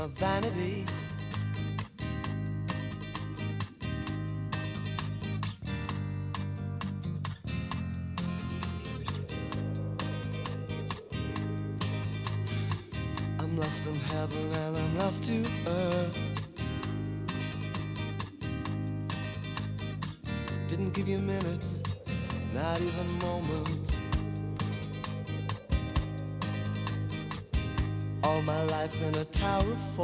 vanity. I'm lost in heaven and I'm lost to earth. Didn't give you minutes, not even moments. All my life in a tower of